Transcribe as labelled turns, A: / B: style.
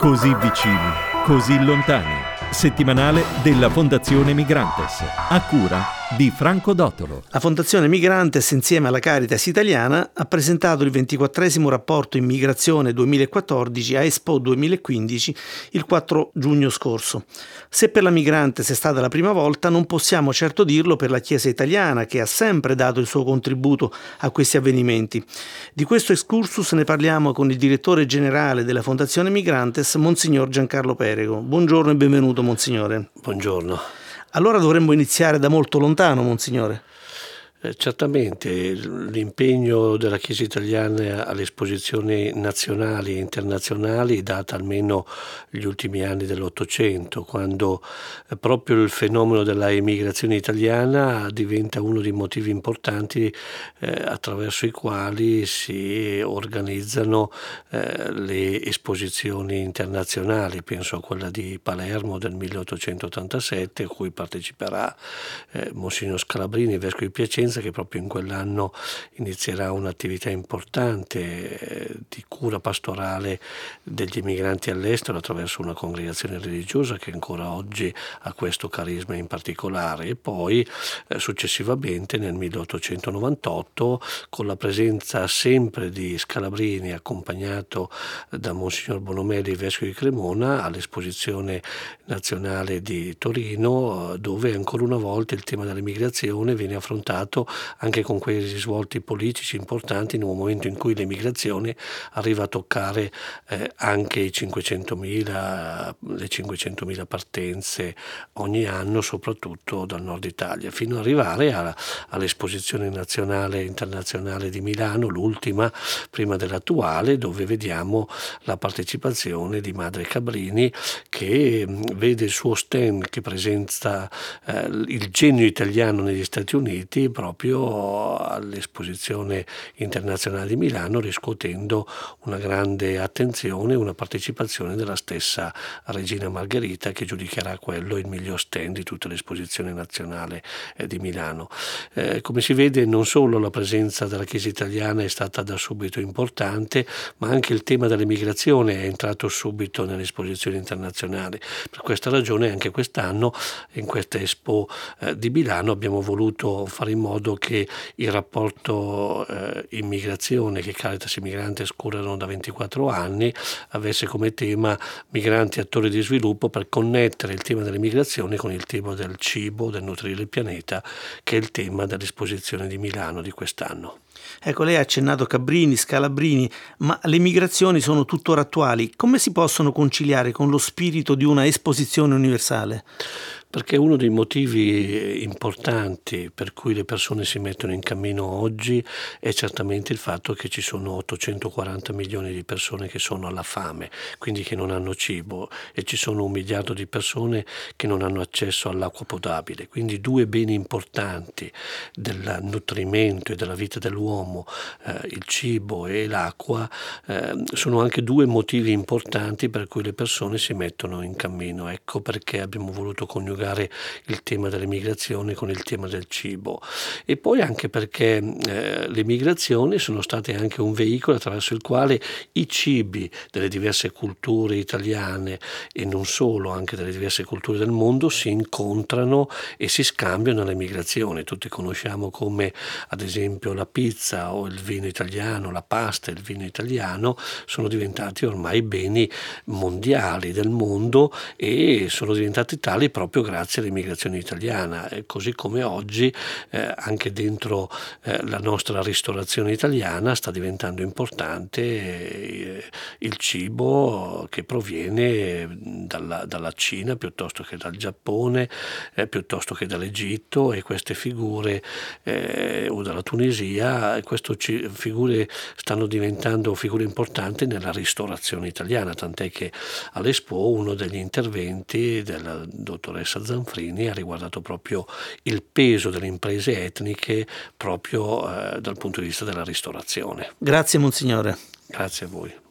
A: Così vicini, così lontani. Settimanale della Fondazione Migrantes, a cura di Franco Dottolo.
B: La Fondazione Migrantes, insieme alla Caritas Italiana, ha presentato il 24esimo rapporto Immigrazione 2014 a Expo 2015 il 4 giugno scorso. Se per la Migrantes è stata la prima volta, non possiamo certo dirlo per la Chiesa italiana, che ha sempre dato il suo contributo a questi avvenimenti. Di questo excursus ne parliamo con il direttore generale della Fondazione Migrantes, Monsignor Giancarlo Perego. Buongiorno e benvenuto, Monsignore.
C: Buongiorno.
B: Allora dovremmo iniziare da molto lontano, Monsignore.
C: Certamente l'impegno della Chiesa italiana alle esposizioni nazionali e internazionali data almeno gli ultimi anni dell'Ottocento, quando proprio il fenomeno della emigrazione italiana diventa uno dei motivi importanti attraverso i quali si organizzano le esposizioni internazionali. Penso a quella di Palermo del 1887, a cui parteciperà Monsignor Scalabrini, vescovo di Piacenza, che proprio in quell'anno inizierà un'attività importante di cura pastorale degli emigranti all'estero attraverso una congregazione religiosa che ancora oggi ha questo carisma in particolare. E poi successivamente nel 1898, con la presenza sempre di Scalabrini accompagnato da Monsignor Bonomelli, vescovo di Cremona, all'esposizione nazionale di Torino, dove ancora una volta il tema dell'emigrazione viene affrontato anche con quei risvolti politici importanti in un momento in cui l'emigrazione arriva a toccare anche le 500.000 partenze ogni anno, soprattutto dal nord Italia, fino ad arrivare all'esposizione nazionale e internazionale di Milano, l'ultima prima dell'attuale, dove vediamo la partecipazione di Madre Cabrini, che vede il suo stand che presenta il genio italiano negli Stati Uniti proprio all'esposizione internazionale di Milano, riscuotendo una grande attenzione e una partecipazione della stessa Regina Margherita, che giudicherà quello il miglior stand di tutta l'esposizione nazionale di Milano. Come si vede, non solo la presenza della Chiesa italiana è stata da subito importante, ma anche il tema dell'emigrazione è entrato subito nelle esposizioni internazionali. Per questa ragione anche quest'anno in questa Expo di Milano abbiamo voluto fare in modo che il rapporto immigrazione che Caritas Migrantes curano da 24 anni avesse come tema migranti attori di sviluppo, per connettere il tema dell'immigrazione con il tema del cibo, del nutrire il pianeta, che è il tema dell'esposizione di Milano di quest'anno.
B: Ecco, lei ha accennato Cabrini, Scalabrini, ma le migrazioni sono tuttora attuali. Come si possono conciliare con lo spirito di una esposizione universale?
C: Perché uno dei motivi importanti per cui le persone si mettono in cammino oggi è certamente il fatto che ci sono 840 milioni di persone che sono alla fame, quindi che non hanno cibo, e ci sono 1 miliardo di persone che non hanno accesso all'acqua potabile. Quindi due beni importanti del nutrimento e della vita dell'uomo, il cibo e l'acqua, sono anche due motivi importanti per cui le persone si mettono in cammino. Ecco perché abbiamo voluto coniugare il tema dell'emigrazione con il tema del cibo, e poi anche perché le migrazioni sono state anche un veicolo attraverso il quale i cibi delle diverse culture italiane, e non solo, anche delle diverse culture del mondo, si incontrano e si scambiano alle migrazioni. Tutti conosciamo come ad esempio la pizza o il vino italiano, la pasta e il vino italiano sono diventati ormai beni mondiali del mondo, e sono diventati tali proprio grazie all'immigrazione italiana, così come oggi anche dentro la nostra ristorazione italiana sta diventando importante il cibo che proviene dalla Cina piuttosto che dal Giappone, piuttosto che dall'Egitto, e queste figure o dalla Tunisia, queste figure stanno diventando figure importanti nella ristorazione italiana, tant'è che all'Expo uno degli interventi della dottoressa Zanfrini ha riguardato proprio il peso delle imprese etniche proprio dal punto di vista della ristorazione.
B: Grazie, Monsignore.
C: Grazie a voi.